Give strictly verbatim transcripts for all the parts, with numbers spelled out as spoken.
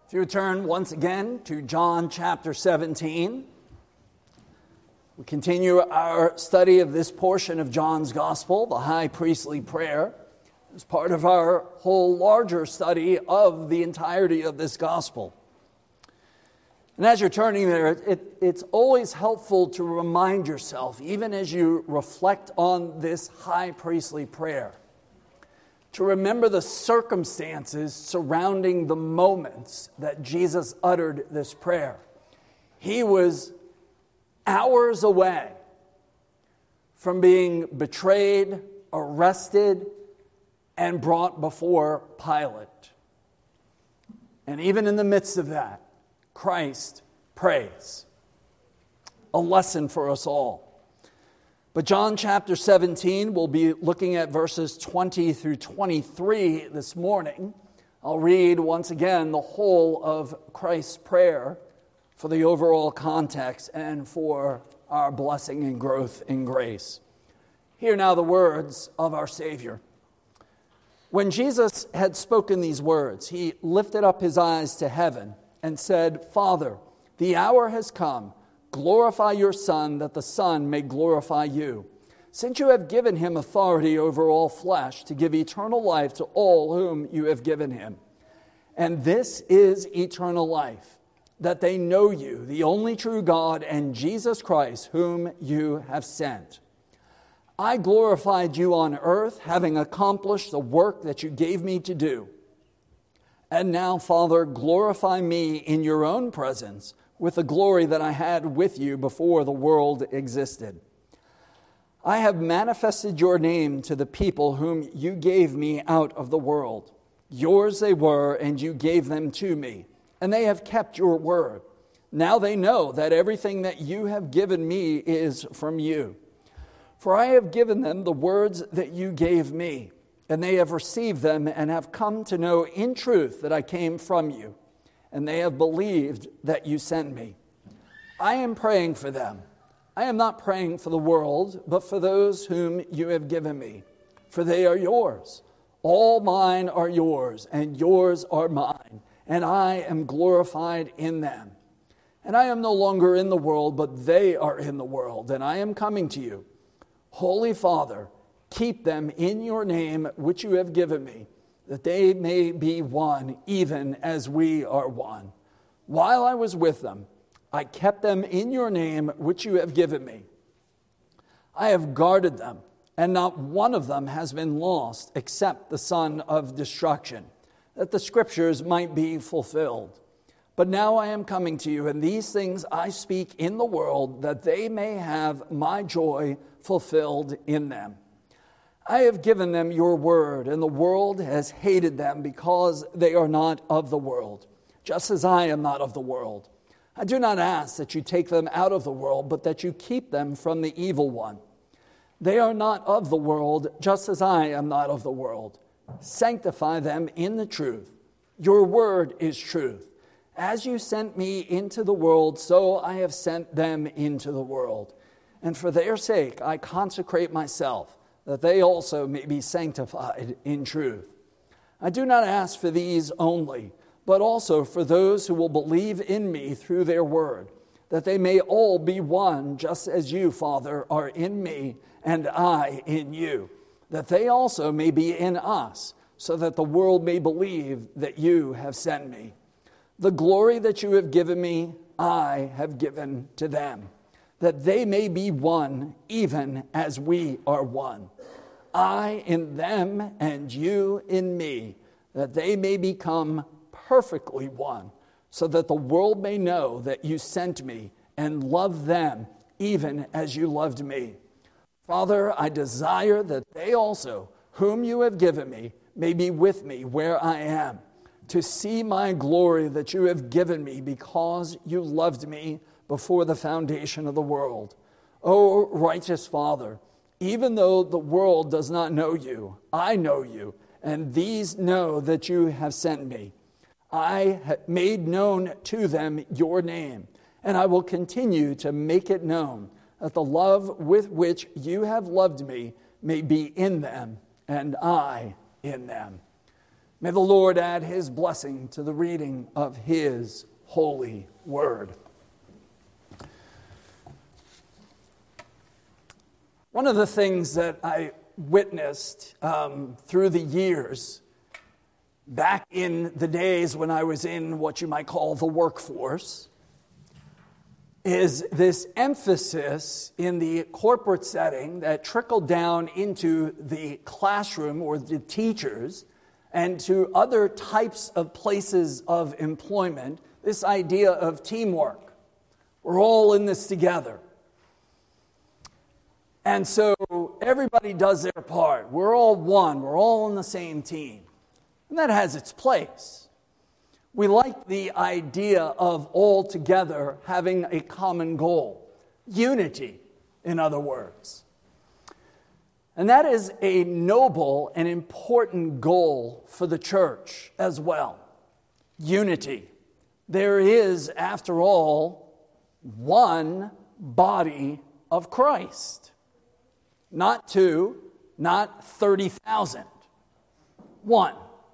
If you would turn once again to John chapter seventeen, we continue our study of this portion of John's Gospel, the high priestly prayer, as part of our whole larger study of the entirety of this Gospel. And as you're turning there, it, it's always helpful to remind yourself, even as you reflect on this high priestly prayer, to remember the circumstances surrounding the moments that Jesus uttered this prayer. He was hours away from being betrayed, arrested, and brought before Pilate. And even in the midst of that, Christ prays. A lesson for us all. But John chapter seventeen, we'll be looking at verses twenty through twenty-three this morning. I'll read once again the whole of Christ's prayer for the overall context and for our blessing and growth in grace. Hear now the words of our Savior. When Jesus had spoken these words, he lifted up his eyes to heaven and said, "Father, the hour has come. Glorify your Son, that the Son may glorify you, since you have given him authority over all flesh to give eternal life to all whom you have given him. And this is eternal life, that they know you, the only true God, and Jesus Christ, whom you have sent. I glorified you on earth, having accomplished the work that you gave me to do. And now, Father, glorify me in your own presence with the glory that I had with you before the world existed. I have manifested your name to the people whom you gave me out of the world. Yours they were, and you gave them to me, and they have kept your word. Now they know that everything that you have given me is from you. For I have given them the words that you gave me, and they have received them and have come to know in truth that I came from you, and they have believed that you sent me. I am praying for them. I am not praying for the world, but for those whom you have given me, for they are yours. All mine are yours, and yours are mine, and I am glorified in them. And I am no longer in the world, but they are in the world, and I am coming to you. Holy Father, keep them in your name which you have given me, that they may be one, even as we are one. While I was with them, I kept them in your name which you have given me. I have guarded them, and not one of them has been lost except the son of destruction, that the scriptures might be fulfilled. But now I am coming to you, and these things I speak in the world, that they may have my joy fulfilled in them. I have given them your word, and the world has hated them because they are not of the world, just as I am not of the world. I do not ask that you take them out of the world, but that you keep them from the evil one. They are not of the world, just as I am not of the world. Sanctify them in the truth. Your word is truth. As you sent me into the world, so I have sent them into the world. And for their sake I consecrate myself, that they also may be sanctified in truth. I do not ask for these only, but also for those who will believe in me through their word, that they may all be one, just as you, Father, are in me and I in you, that they also may be in us, so that the world may believe that you have sent me. The glory that you have given me, I have given to them, that they may be one, even as we are one. I in them and you in me, that they may become perfectly one, so that the world may know that you sent me and loved them even as you loved me. Father, I desire that they also, whom you have given me, may be with me where I am, to see my glory that you have given me because you loved me before the foundation of the world. O righteous Father, even though the world does not know you, I know you, and these know that you have sent me. I have made known to them your name, and I will continue to make it known, that the love with which you have loved me may be in them, and I in them. May the Lord add his blessing to the reading of his holy word. One of the things that I witnessed um, through the years, back in the days when I was in what you might call the workforce, is this emphasis in the corporate setting that trickled down into the classroom or the teachers and to other types of places of employment, this idea of teamwork. We're all in this together. And so everybody does their part. We're all one. We're all on the same team. And that has its place. We like the idea of all together having a common goal. Unity, in other words. And that is a noble and important goal for the church as well. Unity. There is, after all, one body of Christ. Not two, not thirty thousand. One.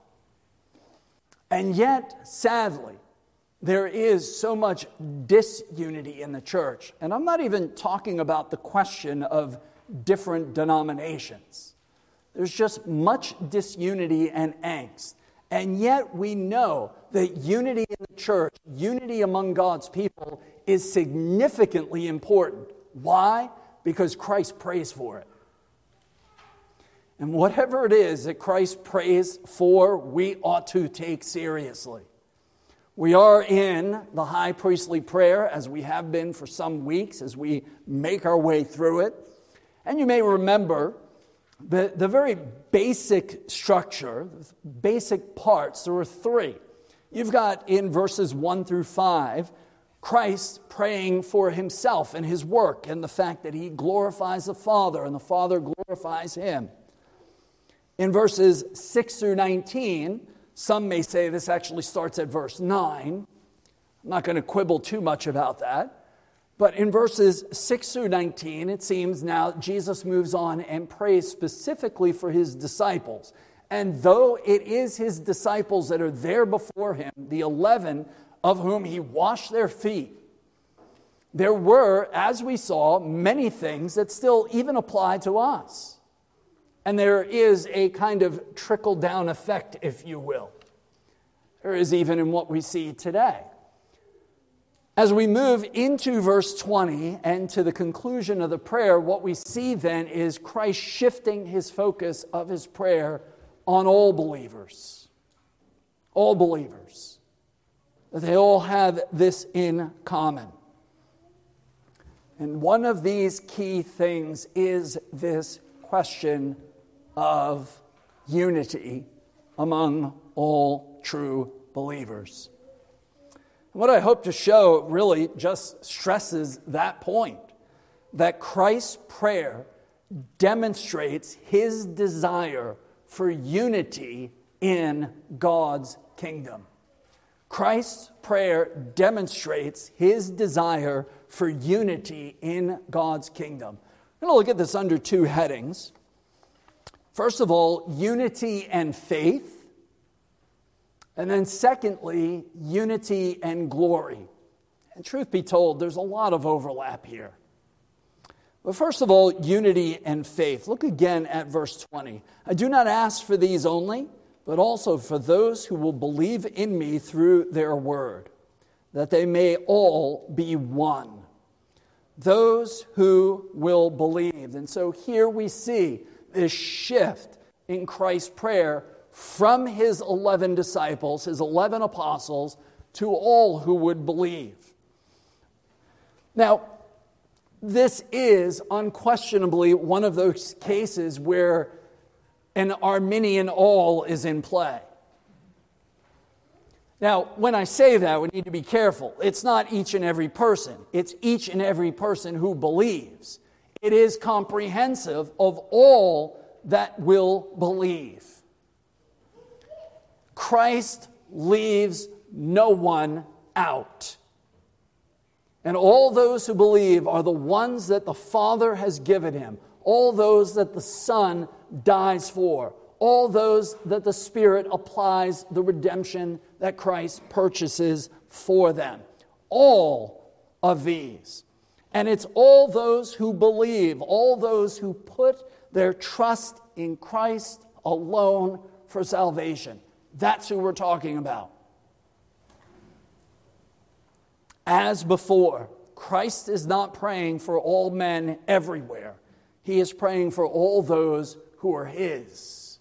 And yet, sadly, there is so much disunity in the church. And I'm not even talking about the question of different denominations. There's just much disunity and angst. And yet we know that unity in the church, unity among God's people, is significantly important. Why? Because Christ prays for it. And whatever it is that Christ prays for, we ought to take seriously. We are in the high priestly prayer, as we have been for some weeks, as we make our way through it. And you may remember the, the very basic structure, basic parts, there were three. You've got in verses one through five, Christ praying for himself and his work and the fact that he glorifies the Father and the Father glorifies him. In verses six through nineteen, some may say this actually starts at verse nine. I'm not going to quibble too much about that. But in verses six through nineteen, it seems now Jesus moves on and prays specifically for his disciples. And though it is his disciples that are there before him, the eleven of whom he washed their feet, there were, as we saw, many things that still even apply to us. And there is a kind of trickle-down effect, if you will. There is even in what we see today. As we move into verse twenty and to the conclusion of the prayer, what we see then is Christ shifting his focus of his prayer on all believers. All believers. That they all have this in common. And one of these key things is this question of unity among all true believers. What I hope to show really just stresses that point, that Christ's prayer demonstrates his desire for unity in God's kingdom. Christ's prayer demonstrates his desire for unity in God's kingdom. We're going to look at this under two headings. First of all, unity and faith. And then secondly, unity and glory. And truth be told, there's a lot of overlap here. But first of all, unity and faith. Look again at verse twenty. I do not ask for these only, but also for those who will believe in me through their word, that they may all be one. Those who will believe. And so here we see this shift in Christ's prayer from his eleven disciples, his eleven apostles, to all who would believe. Now, this is unquestionably one of those cases where an Arminian all is in play. Now, when I say that, we need to be careful. It's not each and every person. It's each and every person who believes. It is comprehensive of all that will believe. Christ leaves no one out. And all those who believe are the ones that the Father has given him. All those that the Son dies for. all those that the Spirit applies the redemption that Christ purchases for them. All of these. And it's all those who believe, all those who put their trust in Christ alone for salvation. That's who we're talking about. As before, Christ is not praying for all men everywhere. He is praying for all those who are His.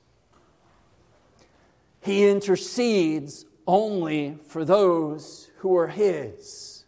He intercedes only for those who are His.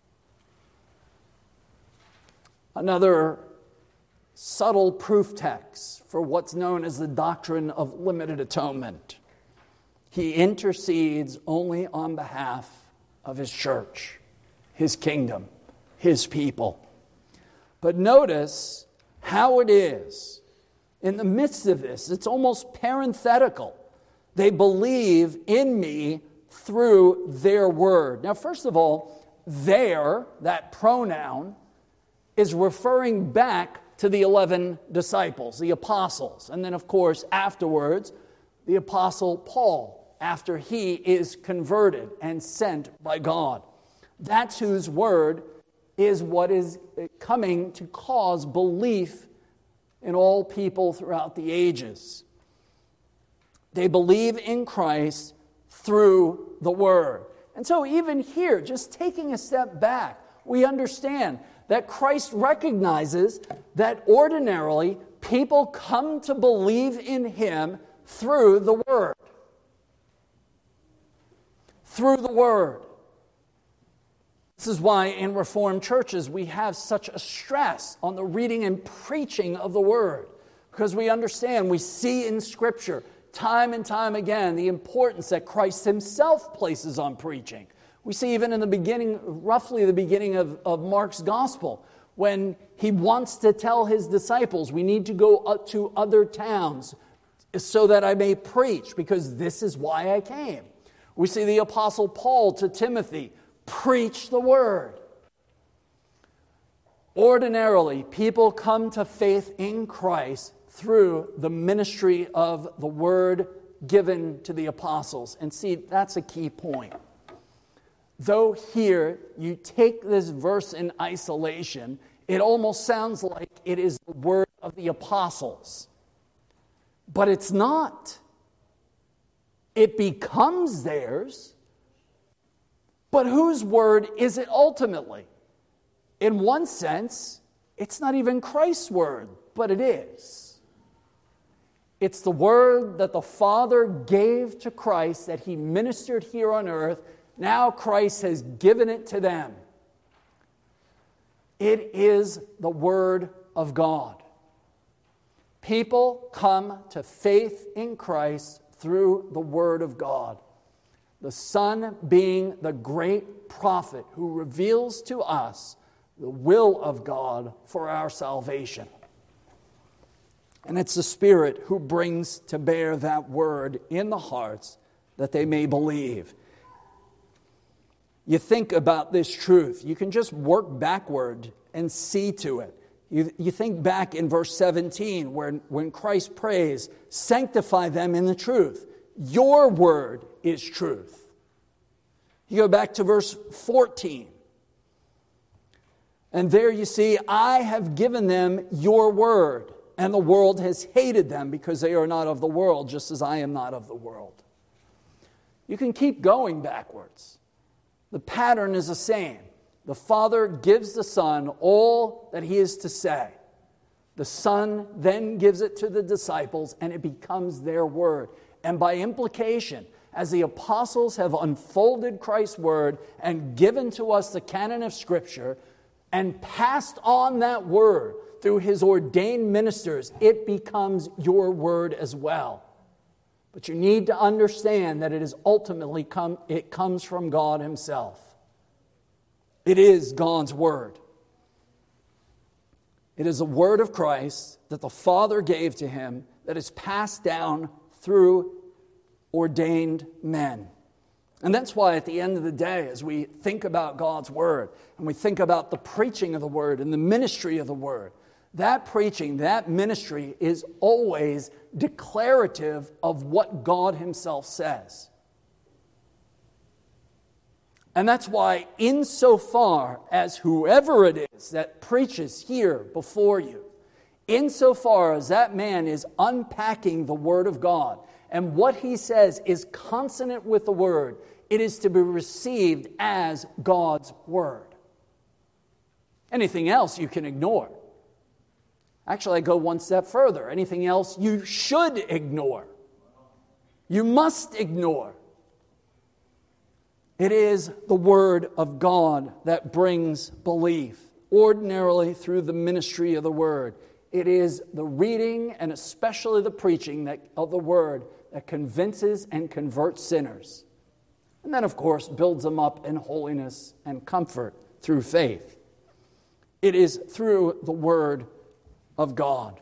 Another subtle proof text for what's known as the doctrine of limited atonement. He intercedes only on behalf of His church, His kingdom, His people. But notice how it is, in the midst of this, it's almost parenthetical. They believe in me through their word. Now, first of all, their, that pronoun, is referring back to the eleven disciples, the apostles. And then, of course, afterwards, the apostle Paul, after he is converted and sent by God. That's whose word is what is coming to cause belief in all people throughout the ages. They believe in Christ through the Word. And so even here, just taking a step back, we understand that Christ recognizes that ordinarily people come to believe in Him through the Word. Through the Word. This is why in Reformed churches we have such a stress on the reading and preaching of the Word. Because we understand, we see in Scripture time and time again the importance that Christ Himself places on preaching. We see even in the beginning, roughly the beginning of, of Mark's Gospel, when He wants to tell His disciples, we need to go up to other towns so that I may preach, because this is why I came. We see the Apostle Paul to Timothy, preach the Word. Ordinarily, people come to faith in Christ through the ministry of the Word given to the apostles. And see, that's a key point. Though here you take this verse in isolation, it almost sounds like it is the word of the apostles. But it's not. It becomes theirs. But whose word is it ultimately? In one sense, it's not even Christ's word, but it is. It's the word that the Father gave to Christ, that He ministered here on earth. Now Christ has given it to them. It is the Word of God. People come to faith in Christ through the Word of God. The Son being the great prophet who reveals to us the will of God for our salvation. And it's the Spirit who brings to bear that word in the hearts that they may believe. You think about this truth. You can just work backward and see to it. You, you think back in verse seventeen where when Christ prays, sanctify them in the truth. Your word is truth. You go back to verse fourteen. And there you see, I have given them your word, and the world has hated them because they are not of the world, just as I am not of the world. You can keep going backwards. The pattern is the same. The Father gives the Son all that He is to say. The Son then gives it to the disciples, and it becomes their word. And by implication, as the apostles have unfolded Christ's word and given to us the canon of Scripture and passed on that word through His ordained ministers, it becomes your word as well. But you need to understand that it is ultimately come, it comes from God Himself. It is God's word. It is the word of Christ that the Father gave to Him that is passed down through ordained men. And that's why at the end of the day, as we think about God's word and we think about the preaching of the word and the ministry of the word, That preaching, that ministry is always declarative of what God himself says. And that's why, insofar as whoever it is that preaches here before you, insofar as that man is unpacking the Word of God, and what he says is consonant with the Word, it is to be received as God's Word. Anything else you can ignore. Actually, I go one step further. Anything else you should ignore. You must ignore. It is the Word of God that brings belief, ordinarily through the ministry of the Word. It is the reading and especially the preaching that, of the Word that convinces and converts sinners. And then, of course, builds them up in holiness and comfort through faith. It is through the Word of God.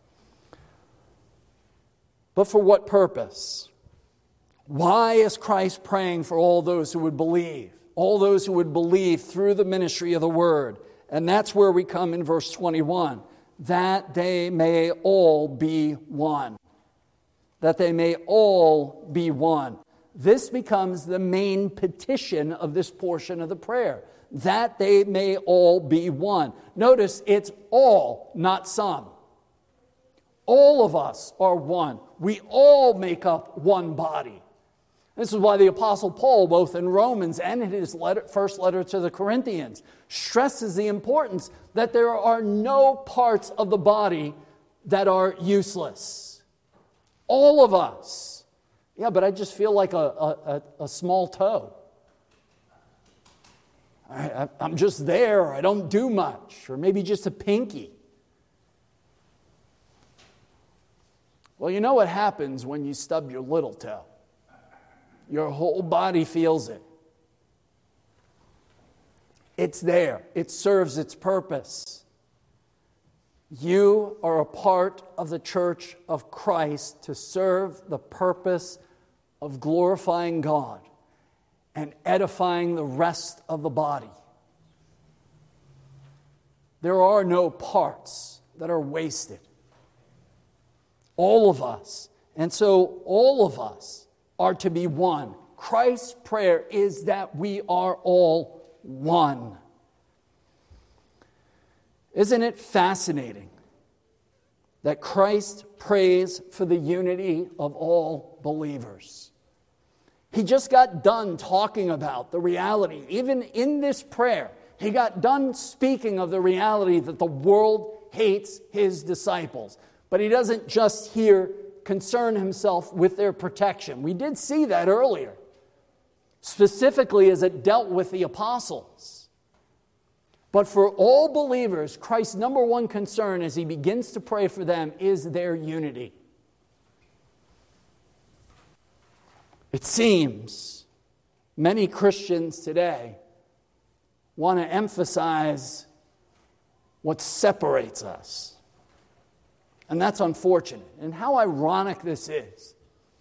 But for what purpose? Why is Christ praying for all those who would believe? All those who would believe through the ministry of the Word. And that's where we come in verse twenty-one. That they may all be one. That they may all be one. This becomes the main petition of this portion of the prayer. That they may all be one. Notice it's all, not some. All of us are one. We all make up one body. This is why the Apostle Paul, both in Romans and in his letter, first letter to the Corinthians, stresses the importance that there are no parts of the body that are useless. All of us. Yeah, but I just feel like a, a, a small toe. I, I'm just there. I don't do much. Or maybe just a pinky. Well, you know what happens when you stub your little toe? Your whole body feels it. It's there. It serves its purpose. You are a part of the church of Christ to serve the purpose of glorifying God and edifying the rest of the body. There are no parts that are wasted. All of us. And so all of us are to be one. Christ's prayer is that we are all one. Isn't it fascinating that Christ prays for the unity of all believers? He just got done talking about the reality. Even in this prayer, he got done speaking of the reality that the world hates his disciples. But he doesn't just here concern himself with their protection. We did see that earlier, specifically as it dealt with the apostles. But for all believers, Christ's number one concern as he begins to pray for them is their unity. It seems many Christians today want to emphasize what separates us. And that's unfortunate. And how ironic this is.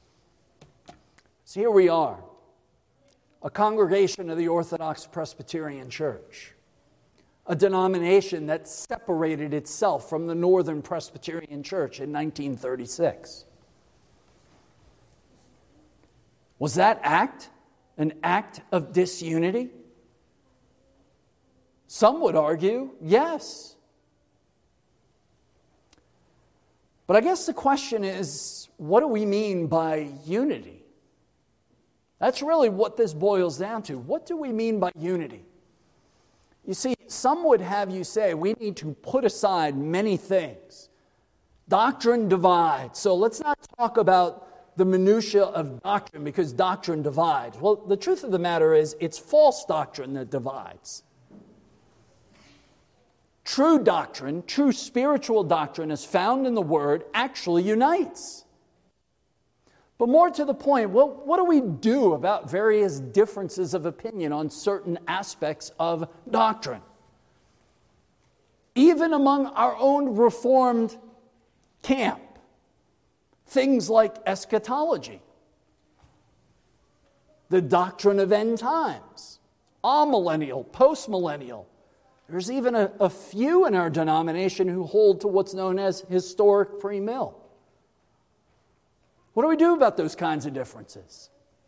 So here we are, a congregation of the Orthodox Presbyterian Church, a denomination that separated itself from the Northern Presbyterian Church in nineteen thirty-six. Was that act an act of disunity? Some would argue, yes. But I guess the question is, what do we mean by unity? That's really what this boils down to. What do we mean by unity? You see, some would have you say we need to put aside many things. Doctrine divides. So let's not talk about the minutia of doctrine because doctrine divides. Well, the truth of the matter is it's false doctrine that divides. True doctrine, true spiritual doctrine as found in the Word actually unites. But more to the point, well, what do we do about various differences of opinion on certain aspects of doctrine? Even among our own Reformed camp, things like eschatology, the doctrine of end times, amillennial, postmillennial, There's even a, a few in our denomination who hold to what's known as historic pre-mill. What do we do about those kinds of differences?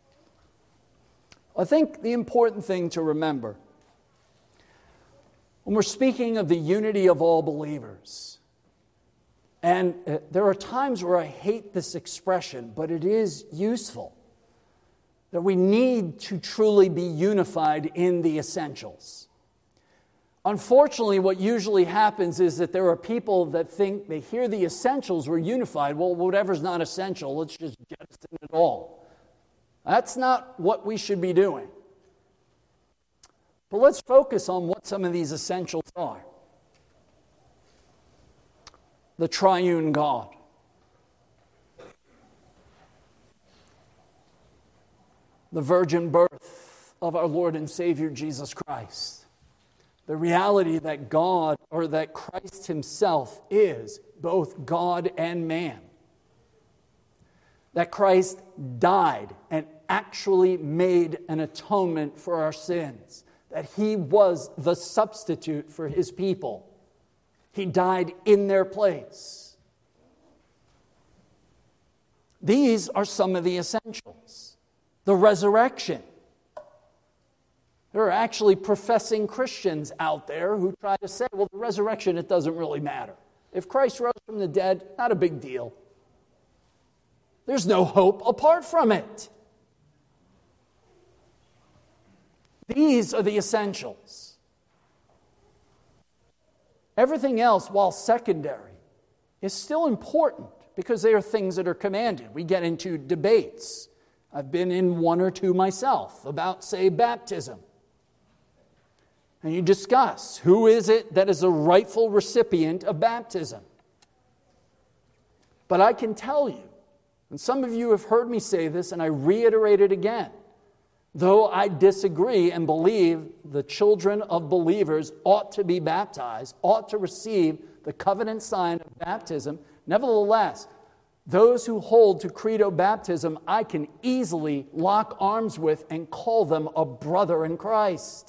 I think the important thing to remember when we're speaking of the unity of all believers, and uh, there are times where I hate this expression, but it is useful, that we need to truly be unified in the essentials. Unfortunately, what usually happens is that there are people that think they hear the essentials, we're unified. Well, whatever's not essential, let's just jettison it all. That's not what we should be doing. But let's focus on what some of these essentials are. The triune God. The virgin birth of our Lord and Savior Jesus Christ. The reality that God, or that Christ himself, is both God and man. That Christ died and actually made an atonement for our sins. That he was the substitute for his people. He died in their place. These are some of the essentials. The resurrection. There are actually professing Christians out there who try to say, well, the resurrection, it doesn't really matter. If Christ rose from the dead, not a big deal. There's no hope apart from it. These are the essentials. Everything else, while secondary, is still important because they are things that are commanded. We get into debates. I've been in one or two myself about, say, baptism. And you discuss who is it that is a rightful recipient of baptism. But I can tell you, and some of you have heard me say this, and I reiterate it again, though I disagree and believe the children of believers ought to be baptized, ought to receive the covenant sign of baptism, nevertheless, those who hold to credo baptism, I can easily lock arms with and call them a brother in Christ.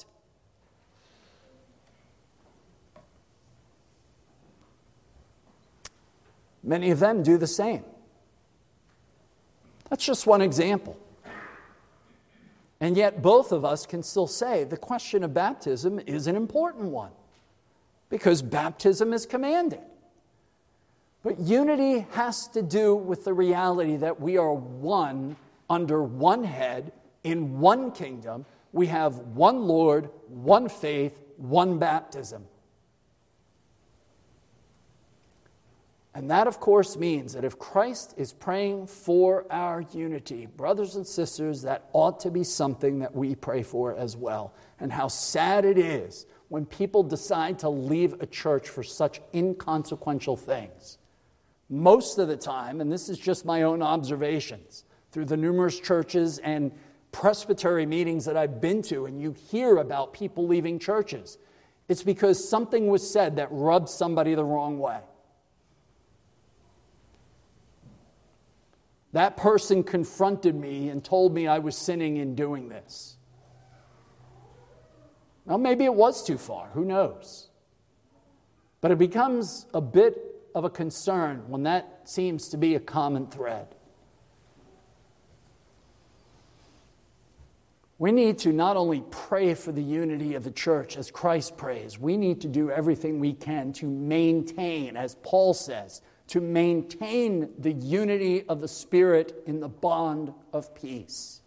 Many of them do the same. That's just one example. And yet both of us can still say the question of baptism is an important one because baptism is commanded. But unity has to do with the reality that we are one under one head in one kingdom. We have one Lord, one faith, one baptism. And that, of course, means that if Christ is praying for our unity, brothers and sisters, that ought to be something that we pray for as well. And how sad it is when people decide to leave a church for such inconsequential things. Most of the time, and this is just my own observations, through the numerous churches and presbytery meetings that I've been to, and you hear about people leaving churches, it's because something was said that rubbed somebody the wrong way. That person confronted me and told me I was sinning in doing this. Well, maybe it was too far. Who knows? But it becomes a bit of a concern when that seems to be a common thread. We need to not only pray for the unity of the church as Christ prays, we need to do everything we can to maintain, as Paul says, to maintain the unity of the Spirit in the bond of peace.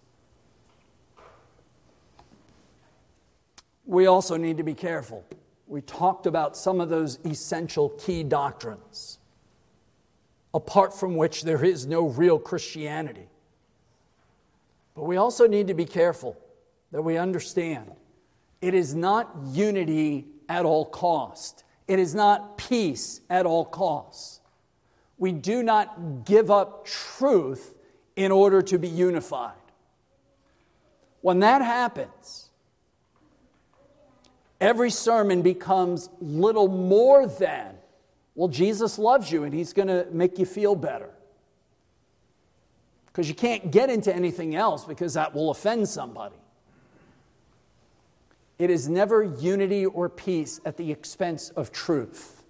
We also need to be careful. We talked about some of those essential key doctrines, apart from which there is no real Christianity. But we also need to be careful that we understand it is not unity at all cost. It is not peace at all costs. We do not give up truth in order to be unified. When that happens, every sermon becomes little more than, well, Jesus loves you and he's going to make you feel better. Because you can't get into anything else because that will offend somebody. it is never unity or peace at the expense of truth.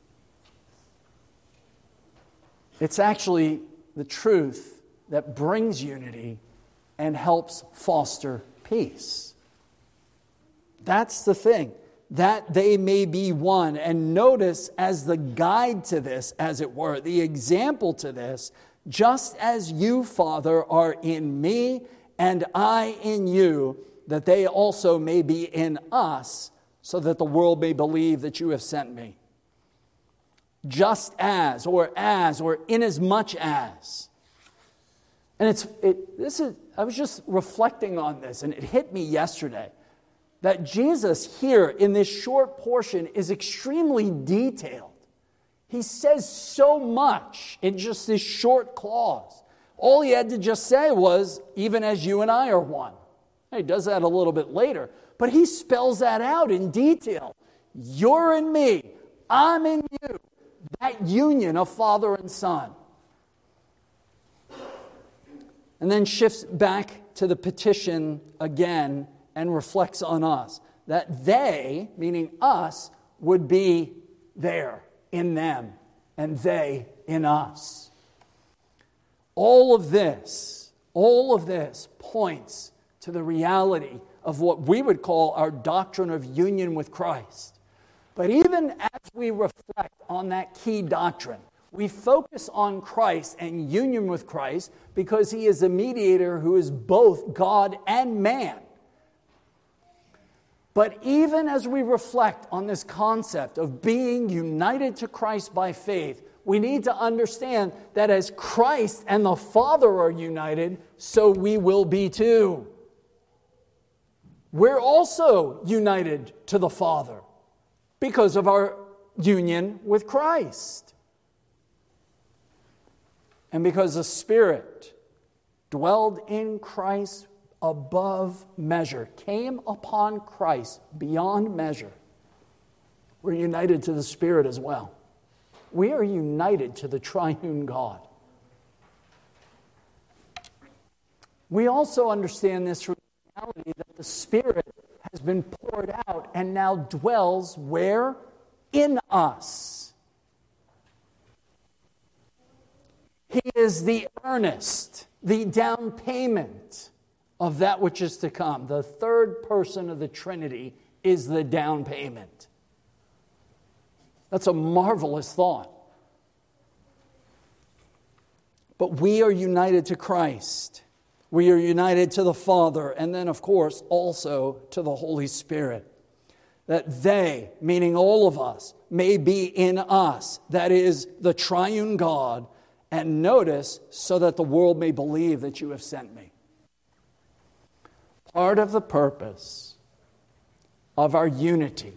It's actually the truth that brings unity and helps foster peace. That's the thing, that they may be one. And notice, as the guide to this, as it were, the example to this, just as you, Father, are in me and I in you, that they also may be in us, so that the world may believe that you have sent me. Just as, or as, or inasmuch as. And it's it, this is. I was just reflecting on this, and it hit me yesterday that Jesus here in this short portion is extremely detailed. He says so much in just this short clause. All he had to just say was, even as you and I are one. He does that a little bit later, but he spells that out in detail. You're in me, I'm in you. That union of Father and Son. And then shifts back to the petition again and reflects on us. That they, meaning us, would be there in them and they in us. All of this, all of this points to the reality of what we would call our doctrine of union with Christ. But even as we reflect on that key doctrine, we focus on Christ and union with Christ because he is a mediator who is both God and man. But even as we reflect on this concept of being united to Christ by faith, we need to understand that as Christ and the Father are united, so we will be too. We're also united to the Father because of our union with Christ. And because the Spirit dwelled in Christ above measure, came upon Christ beyond measure, we're united to the Spirit as well. We are united to the triune God. We also understand this reality that the Spirit has been poured out and now dwells where? In us. He is the earnest, the down payment of that which is to come. The third person of the Trinity is the down payment. That's a marvelous thought. But we are united to Christ. We are united to the Father, and then, of course, also to the Holy Spirit. That they, meaning all of us, may be in us, that is, the triune God, and notice, so that the world may believe that you have sent me. Part of the purpose of our unity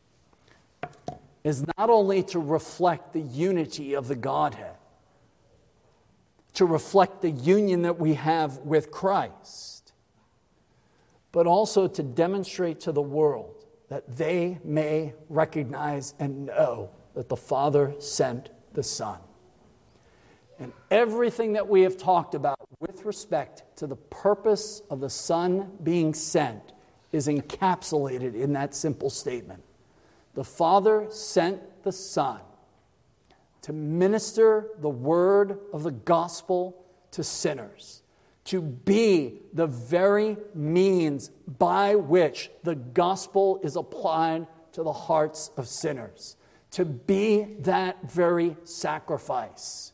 is not only to reflect the unity of the Godhead, to reflect the union that we have with Christ, but also to demonstrate to the world that they may recognize and know that the Father sent the Son. And everything that we have talked about with respect to the purpose of the Son being sent is encapsulated in that simple statement. The Father sent the Son to minister the word of the gospel to sinners, to be the very means by which the gospel is applied to the hearts of sinners, to be that very sacrifice.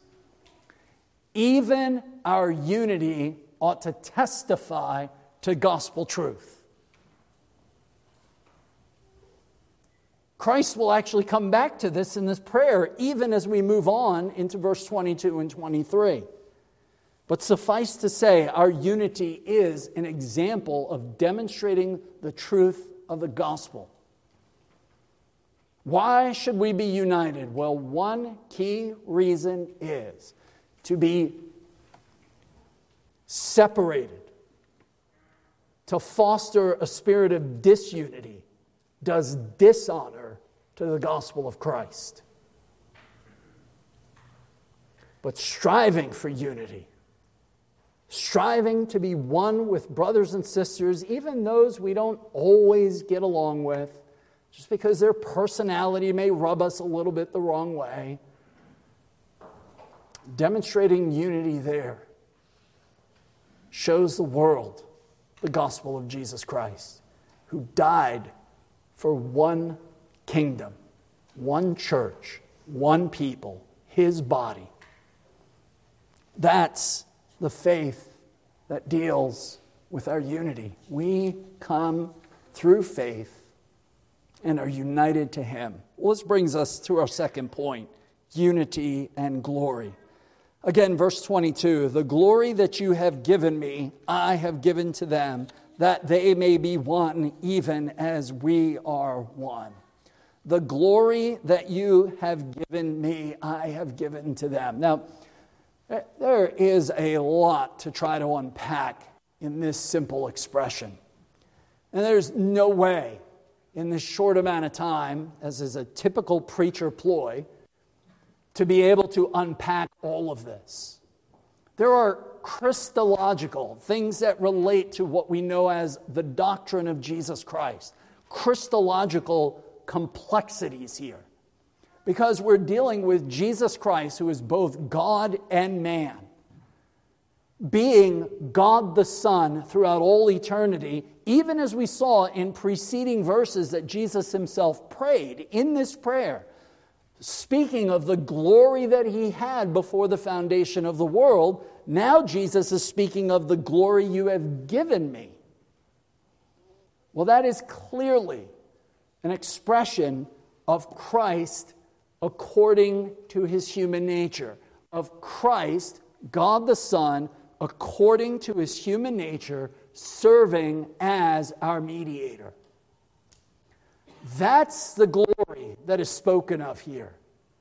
Even our unity ought to testify to gospel truth. Christ will actually come back to this in this prayer, even as we move on into verse twenty-two and twenty-three. But suffice to say, our unity is an example of demonstrating the truth of the gospel. Why should we be united? Well, one key reason is to be separated, to foster a spirit of disunity, does dishonor to the gospel of Christ. But striving for unity, striving to be one with brothers and sisters, even those we don't always get along with, just because their personality may rub us a little bit the wrong way. Demonstrating unity there shows the world the gospel of Jesus Christ, who died for one kingdom, one church, one people, his body. That's the faith that deals with our unity. We come through faith and are united to him. Well, this brings us to our second point, unity and glory. Again, verse twenty-two, the glory that you have given me, I have given to them, that they may be one, even as we are one. The glory that you have given me, I have given to them. Now, there is a lot to try to unpack in this simple expression. And there's no way in this short amount of time, as is a typical preacher ploy, to be able to unpack all of this. There are Christological things that relate to what we know as the doctrine of Jesus Christ. Christological complexities here. Because we're dealing with Jesus Christ, who is both God and man. Being God the Son throughout all eternity, even as we saw in preceding verses that Jesus himself prayed in this prayer, speaking of the glory that he had before the foundation of the world, now Jesus is speaking of the glory you have given me. Well, that is clearly an expression of Christ according to his human nature, of Christ, God the Son, according to his human nature, serving as our mediator. That's the glory that is spoken of here.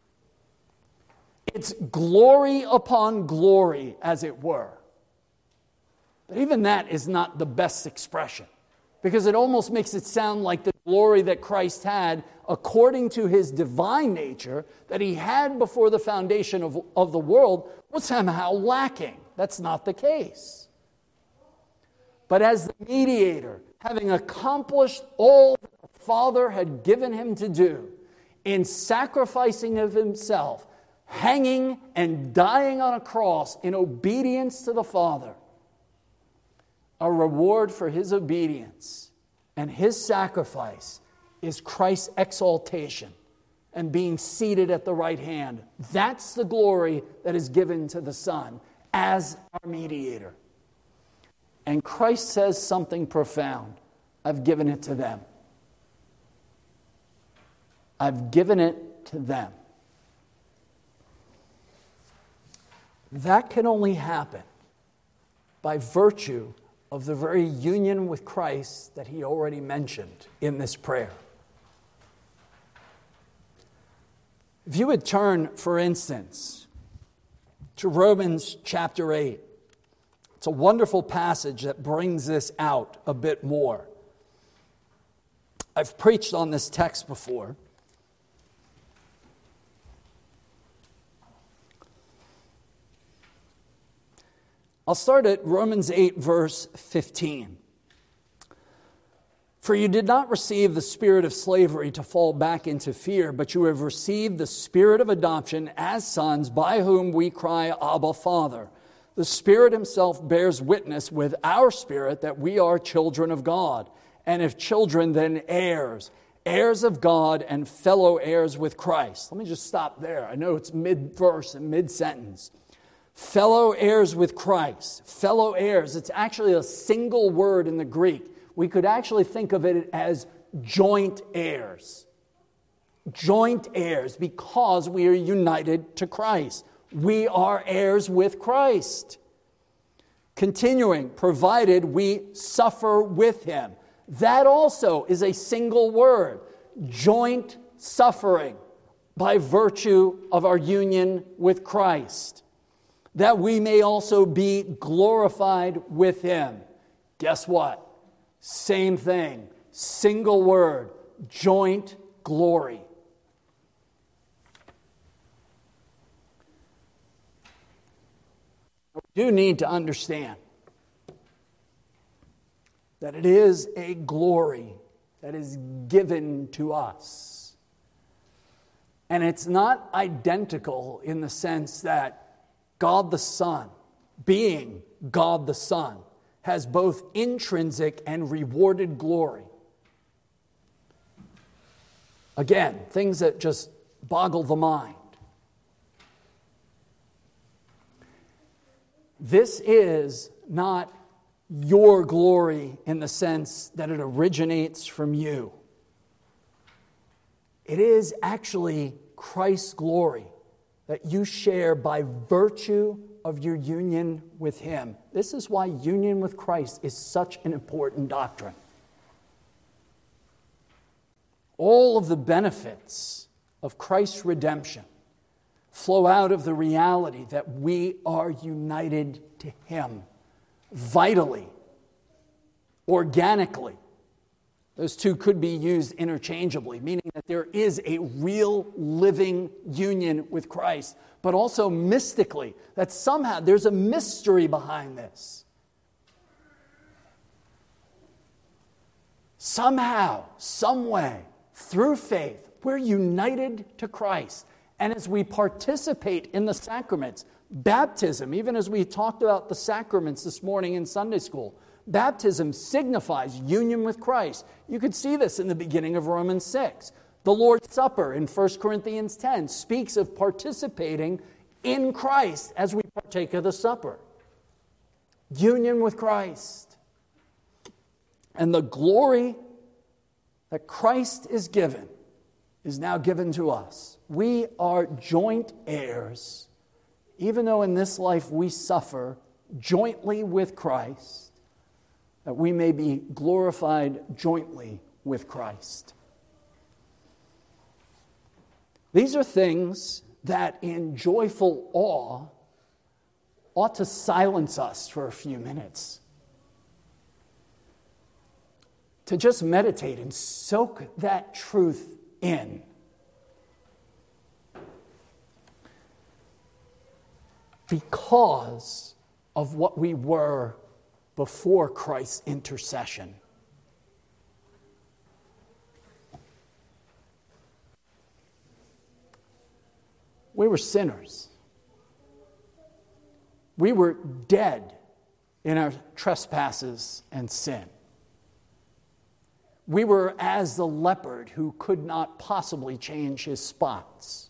It's glory upon glory, as it were. But even that is not the best expression, because it almost makes it sound like the glory that Christ had according to his divine nature, that he had before the foundation of, of the world, was somehow lacking. That's not the case. But as the mediator, having accomplished all that the Father had given him to do, in sacrificing of himself, hanging and dying on a cross in obedience to the Father, a reward for his obedience and his sacrifice is Christ's exaltation and being seated at the right hand. That's the glory that is given to the Son as our mediator. And Christ says something profound. I've given it to them. I've given it to them. That can only happen by virtue of the very union with Christ that he already mentioned in this prayer. If you would turn, for instance, to Romans chapter eight. It's a wonderful passage that brings this out a bit more. I've preached on this text before. I'll start at Romans eight, verse fifteen. For you did not receive the spirit of slavery to fall back into fear, but you have received the spirit of adoption as sons, by whom we cry, Abba, Father. The Spirit himself bears witness with our spirit that we are children of God. And if children, then heirs, heirs of God and fellow heirs with Christ. Let me just stop there. I know it's mid-verse and mid-sentence. Fellow heirs with Christ. Fellow heirs. It's actually a single word in the Greek. We could actually think of it as joint heirs. Joint heirs, because we are united to Christ. We are heirs with Christ. Continuing, provided we suffer with him. That also is a single word. Joint suffering by virtue of our union with Christ. That we may also be glorified with him. Guess what? Same thing. Single word. Joint glory. We do need to understand that it is a glory that is given to us. And it's not identical in the sense that God the Son, being God the Son, has both intrinsic and rewarded glory. Again, things that just boggle the mind. This is not your glory in the sense that it originates from you. It is actually Christ's glory that you share by virtue of your union with Him. This is why union with Christ is such an important doctrine. All of the benefits of Christ's redemption flow out of the reality that we are united to Him vitally, organically. Those two could be used interchangeably, meaning that there is a real living union with Christ, but also mystically, that somehow there's a mystery behind this. Somehow, some way, through faith, we're united to Christ. And as we participate in the sacraments, baptism, even as we talked about the sacraments this morning in Sunday school, baptism signifies union with Christ. You could see this in the beginning of Romans six. The Lord's Supper in First Corinthians ten speaks of participating in Christ as we partake of the supper. Union with Christ. And the glory that Christ is given is now given to us. We are joint heirs, even though in this life we suffer jointly with Christ, that we may be glorified jointly with Christ. These are things that in joyful awe ought to silence us for a few minutes. To just meditate and soak that truth in. Because of what we were before Christ's intercession. We were sinners. We were dead in our trespasses and sin. We were as the leopard who could not possibly change his spots.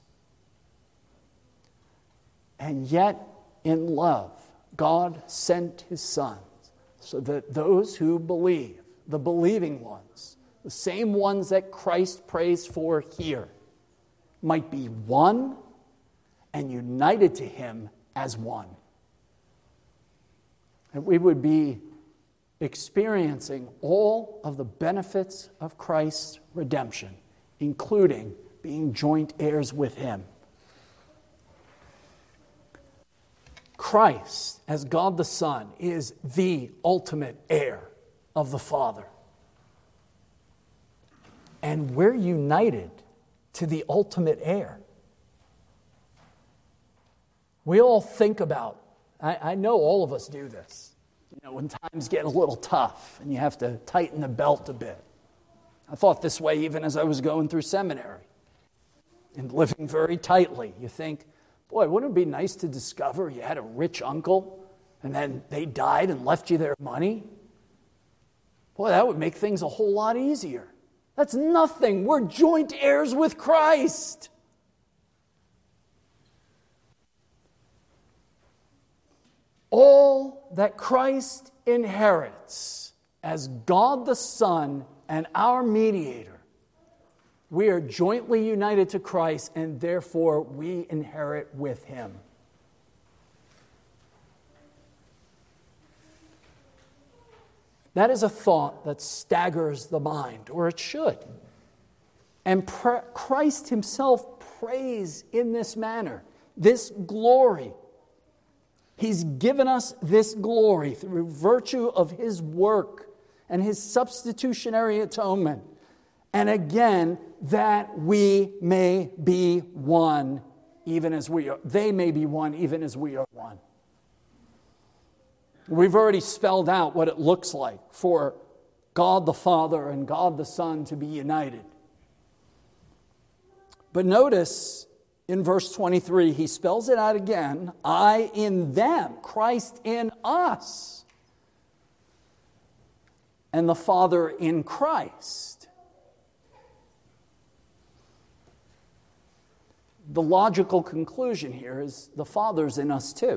And yet, in love, God sent His Son so that those who believe, the believing ones, the same ones that Christ prays for here, might be one and united to Him as one. That we would be experiencing all of the benefits of Christ's redemption, including being joint heirs with Him. Christ, as God the Son, is the ultimate heir of the Father. And we're united to the ultimate heir. We all think about, I, I know all of us do this, you know, when times get a little tough and you have to tighten the belt a bit. I thought this way even as I was going through seminary and living very tightly. You think, boy, wouldn't it be nice to discover you had a rich uncle and then they died and left you their money? Boy, that would make things a whole lot easier. That's nothing. We're joint heirs with Christ. All that Christ inherits as God the Son and our mediator, we are jointly united to Christ, and therefore we inherit with Him. That is a thought that staggers the mind, or it should. And Christ Himself prays in this manner, this glory. He's given us this glory through virtue of His work and His substitutionary atonement. And again, that we may be one, even as we are. They may be one, even as we are one. We've already spelled out what it looks like for God the Father and God the Son to be united. But notice in verse twenty-three, he spells it out again. I in them, Christ in us, and the Father in Christ. The logical conclusion here is the Father's in us too.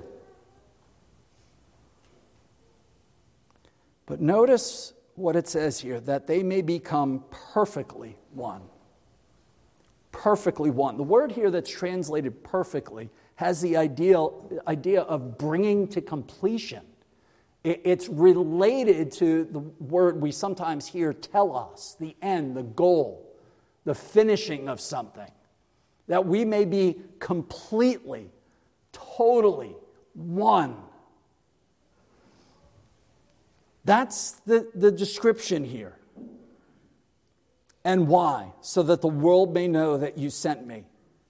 But notice what it says here, that they may become perfectly one. Perfectly one. The word here that's translated perfectly has the ideal, idea of bringing to completion. It's related to the word we sometimes hear, telos, the end, the goal, the finishing of something. That we may be completely, totally one. That's the, the description here. And why? So that the world may know that you sent me.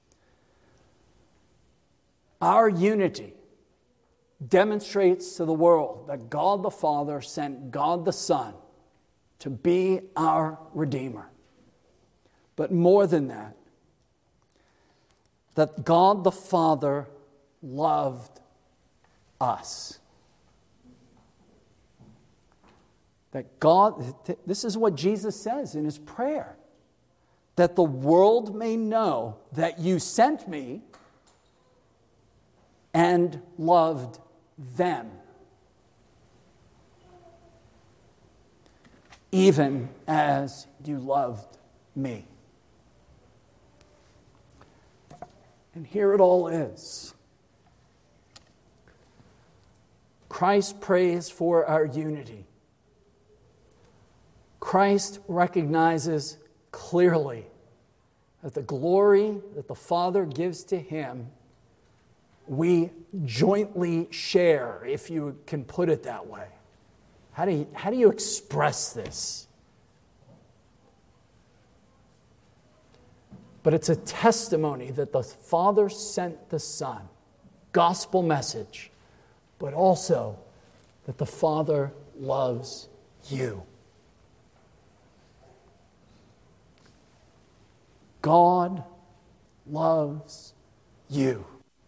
Our unity demonstrates to the world that God the Father sent God the Son to be our Redeemer. But more than that, that God the Father loved us. That God, this is what Jesus says in his prayer, that the world may know that you sent me and loved them, even as you loved me. And here it all is. Christ prays for our unity. Christ recognizes clearly that the glory that the Father gives to him, we jointly share, if you can put it that way. How do you, how do you express this? But it's a testimony that the Father sent the Son, gospel message, but also that the Father loves you. God loves you.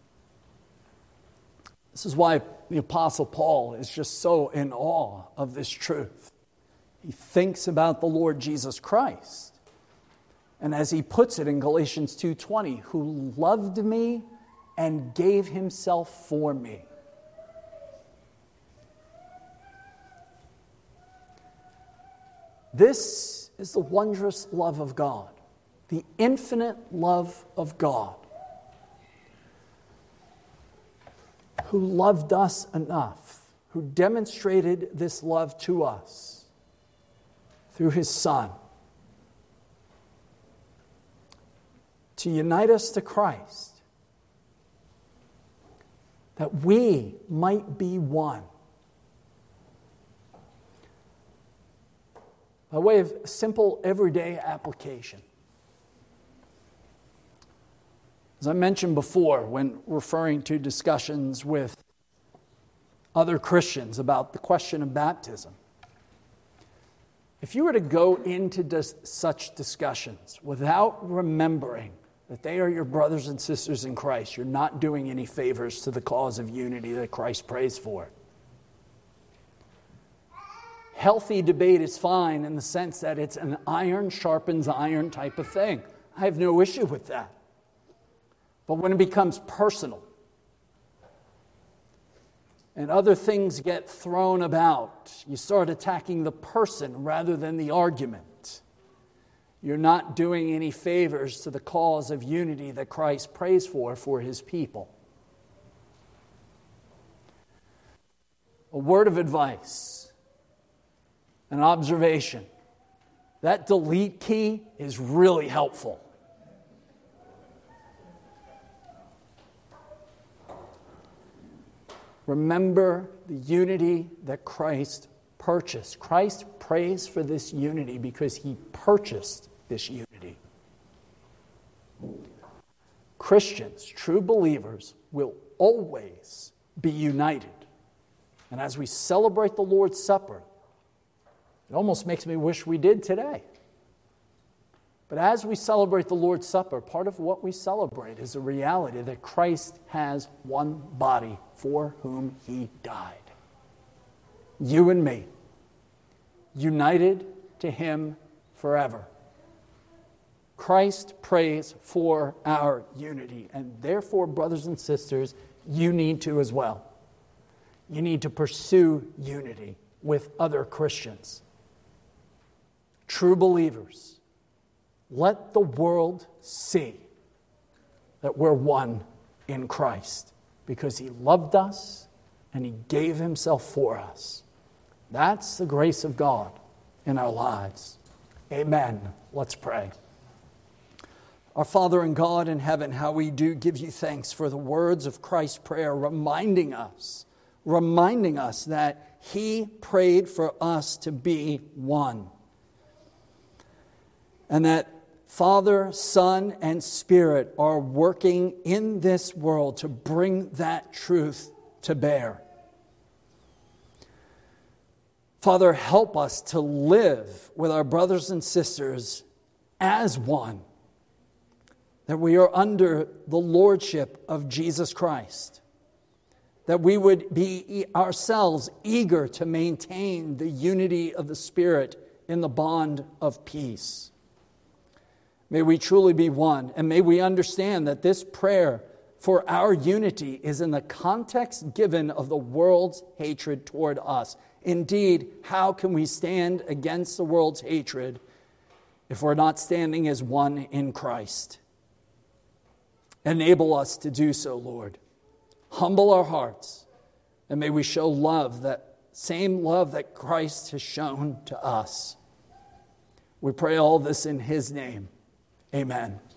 This is why the Apostle Paul is just so in awe of this truth. He thinks about the Lord Jesus Christ. And as he puts it in Galatians two twenty, who loved me and gave himself for me. This is the wondrous love of God, the infinite love of God, who loved us enough, who demonstrated this love to us through his Son, to unite us to Christ, that we might be one. By way of simple everyday application. As I mentioned before, when referring to discussions with other Christians about the question of baptism, if you were to go into dis- such discussions without remembering that they are your brothers and sisters in Christ, you're not doing any favors to the cause of unity that Christ prays for. Healthy debate is fine in the sense that it's an iron sharpens iron type of thing. I have no issue with that. But when it becomes personal and other things get thrown about, you start attacking the person rather than the argument. You're not doing any favors to the cause of unity that Christ prays for for his people. A word of advice, an observation. That delete key is really helpful. Remember the unity that Christ purchased. Christ prays for this unity because he purchased this unity. Christians, true believers, will always be united. And as we celebrate the Lord's Supper, It almost makes me wish we did today. But as we celebrate the Lord's Supper, part of what we celebrate is the reality that Christ has one body for whom he died. You and me, united to him forever. Christ prays for our unity, and therefore, brothers and sisters, you need to as well. You need to pursue unity with other Christians. True believers, let the world see that we're one in Christ because he loved us and he gave himself for us. That's the grace of God in our lives. Amen. Let's pray. Our Father and God in heaven, how we do give you thanks for the words of Christ's prayer, reminding us, reminding us that he prayed for us to be one. And that Father, Son, and Spirit are working in this world to bring that truth to bear. Father, help us to live with our brothers and sisters as one. That we are under the lordship of Jesus Christ. That we would be ourselves eager to maintain the unity of the Spirit in the bond of peace. May we truly be one, and may we understand that this prayer for our unity is in the context given of the world's hatred toward us. Indeed, how can we stand against the world's hatred if we're not standing as one in Christ? Enable us to do so, Lord. Humble our hearts, and may we show love, that same love that Christ has shown to us. We pray all this in his name. Amen.